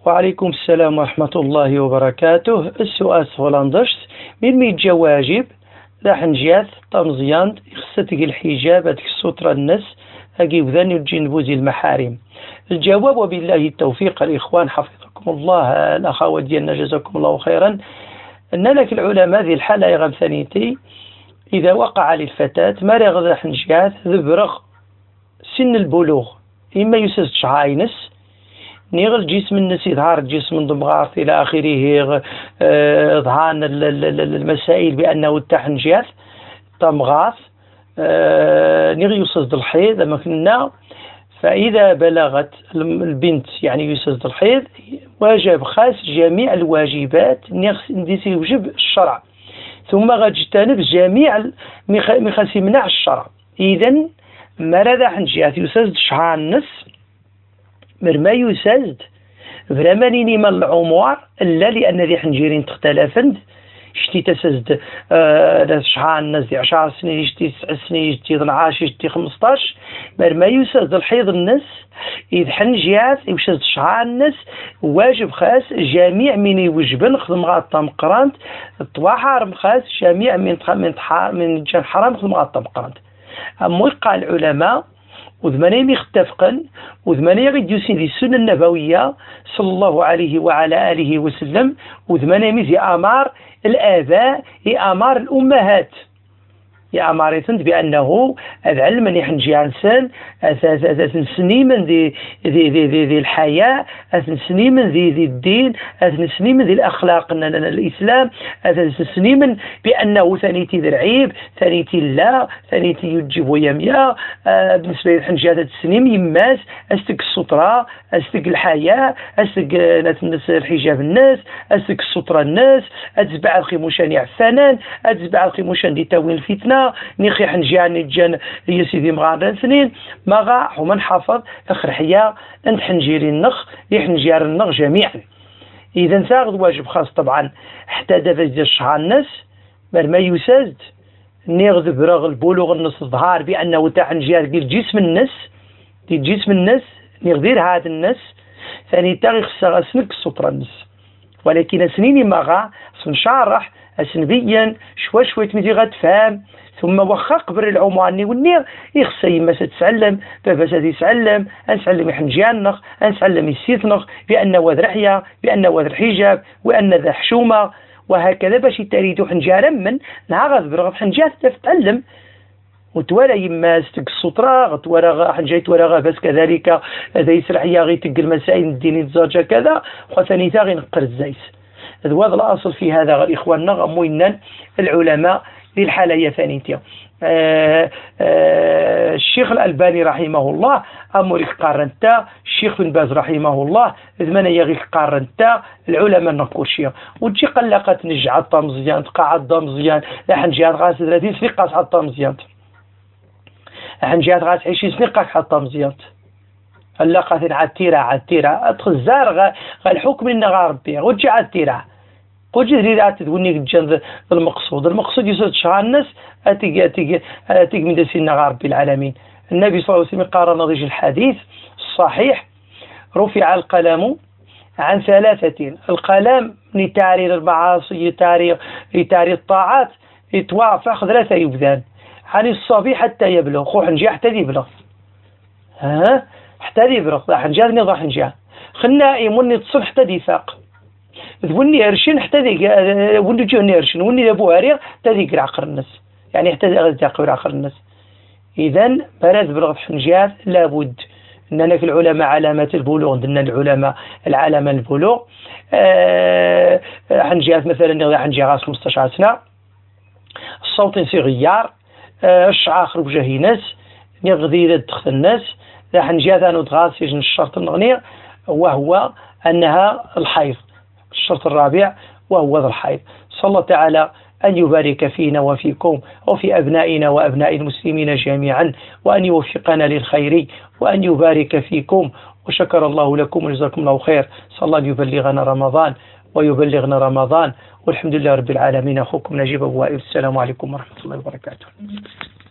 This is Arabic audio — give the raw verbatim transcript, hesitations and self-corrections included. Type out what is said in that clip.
وعليكم السلام ورحمة الله وبركاته. السؤال سغلاندشت من ميتجا واجب راح نجيات طمزيان خصتك الحجاب هذيك السترة الناس أجيب ذاني وتجنبوزي المحارم. الجواب وبالله التوفيق الإخوان حفظكم الله. الأخوات ديالنا جزاكم الله خيرا. أننا العلماء هذه الحالة يغم ثانيتي إذا وقع للفتاة ما راح نجيات ذبرغ سن البلوغ إما يسز شعاينس نيغ الجسم الناس يظهر الجسم من ضمغارت إلى آخره ظهان المسائل بأنه التحنجات طمغاث نيغ يسز الحيض لما كنا. فإذا بلغت البنت يعني يسز الحيض واجب خاص جميع الواجبات نديس يوجب الشرع ثم غتجتنب جميع مخاس يمنع الشرع. إذن ما راه حنجيات يسز شعار النس مرما يسازد فرمانيني من العمر الا لان ذي حنجيرين تختلفند شتي تسزد آه شحال الناس دي عشر سنين شتي تسع سنين شتي اثناش شتي خمسطاش مرما يسازد الحيض الناس اذ حنجيات يسازد شحال الناس واجب خاص جميع من يوجب نخدم غاطا مقرانت طواحر خاص جميع من من من جان حرام نخدم غاطا مقرانت. اما قال العلماء وذمانين يختفقن وذمانين يغيديوسين ذي السنة النبوية صلى الله عليه وعلى آله وسلم وذمانين يزي أمار الآباء أمار الأمهات يأمر يثنت بأنه العلم من يحنجي عنسان أثنسني من ذي ذي ذي ذي, ذي الحياة أثنسني من ذي ذي الدين أثنسني من ذي الأخلاق الإسلام أثنسني من بأنه ثانيتي ذي العيب ثانيتي لا ثانيتي يجب ويميا آه بالنسبة للحنجات السنين يماس أستك السطرة أستك الحياة أستك ناس الحجاب الناس أستك السطرة الناس أتزبع الخيموشان يعفانان أتزبع الخيموشان دي تاوين الفتنة نيخي حنجان نجان يا سيدي مغارن سنين مغا ومن حافظ اخر حيا انت حنجيري النخ يحنجير النخ جميعا. اذا ساغد واجب خاص طبعا حتى دفز الشعار الناس ما يسازد نيغذ برغ البلوغ النص ظهار بانه تاع حنجير ديال جسم الناس ديال جسم الناس نيغذير هذا الناس ثاني تاغي خصها غاسنك السطر الناس. ولكن سنيني مغا سنشارح اسنبيا شوي شوي تمدي غتفهم ثم وخا قبر العماني والنير يخص يما تتعلم بابا تتعلم انسعلم يحنجيانخ انسعلم يسيثنخ بان وذ رحيه بان وذ الحجاب وان ذا حشومه وهكذا باش تريد حنجارا من نهار غبر حنجات تتعلم وتوالى يما ستك السطرة غتوالى حنجيت ولا غابس كذلك هذا يسرحيا غي تق المسائل الدينية الزوجة كذا وثاني ثا غي نقر الزيس. هذا الأصل في هذا غير إخواننا غموينا العلماء للحالة هي ثانيتها. آه آه الشيخ الألباني رحمه الله أموريك قارنتا الشيخ بن باز رحمه الله زمان يغيك قارنتا العلماء نقول شيء وتجي قلقت نجع الطمزيان تقاعد مزيان لا حنجيات غاس ثلاثين سنين قاس حتى مزيان حنجيات غاس عشرين سنين قاس حتى مزيان هلا قاثين عالتيرة عالتيرة أدخل زار غا الحكم إنه غاربي وتجي عالتيرة قد جريرات تقولني جن المقصود المقصود يسد شعار الناس أتيجي أتيجي أتيجي من دسينا غاربي العالمين. النبي صلى الله عليه وسلم قال نضيج الحديث الصحيح رفع القلم عن ثلاثة القلم لتعرير المعاصي لتعرير لتعرير الطاعات يتوافق ثلاثة يبذان عن الصبي حتى يبلغ خو حنجي حتى يبلغ ها حتى يبلغ راح نجاني راح نجاه خلنا يمني تصل حتى يفاق وني هرشين حتى ذيك وني جوني هرشين وني ابو هرير حتى ذيك عقر الناس يعني حتى ذيك عقر الناس. اذا براد بلغ حنجات لابد اننا في العلماء علامات البلوغ عندنا العلماء العلامه البلوغ أه حنجات مثلا حنجي غاس خمسطاش سنه الصوت صغير أه الشعر خرج وجهي ناس نغذي تدخل الناس لا حنجات انا تغاس يجن الشرط النغني وهو انها الحيض الشرط الرابع وهو ذا الحيض. صلى الله تعالى أن يبارك فينا وفيكم وفي أبنائنا وأبناء المسلمين جميعا وأن يوفقنا للخير وأن يبارك فيكم وشكر الله لكم وجزاكم الله خير. صلى الله أن يبلغنا رمضان ويبلغنا رمضان والحمد لله رب العالمين. أخوكم نجيب أبو وائل. السلام عليكم ورحمة الله وبركاته.